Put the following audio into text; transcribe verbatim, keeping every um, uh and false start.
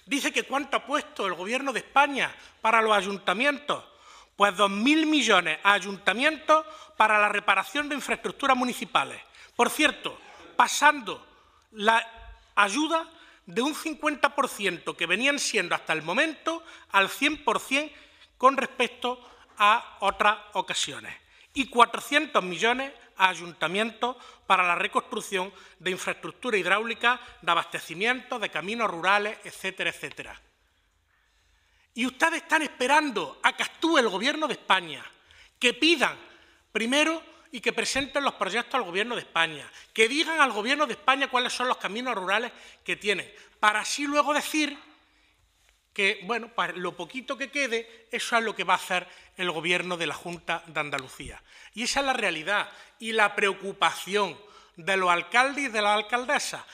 Dice que cuánto ha puesto el Gobierno de España para los ayuntamientos. Pues dos mil millones a ayuntamientos para la reparación de infraestructuras municipales. Por cierto, pasando la ayuda de un cincuenta por ciento que venían siendo hasta el momento al cien por cien con respecto a otras ocasiones. Y cuatrocientos millones a ayuntamientos para la reconstrucción de infraestructura hidráulica, de abastecimiento, de caminos rurales, etcétera, etcétera. Y ustedes están esperando a que actúe el Gobierno de España, que pidan primero y que presenten los proyectos al Gobierno de España, que digan al Gobierno de España cuáles son los caminos rurales que tienen, para así luego decir que, bueno, para lo poquito que quede, eso es lo que va a hacer el Gobierno de la Junta de Andalucía. Y esa es la realidad y la preocupación de los alcaldes y de las alcaldesas,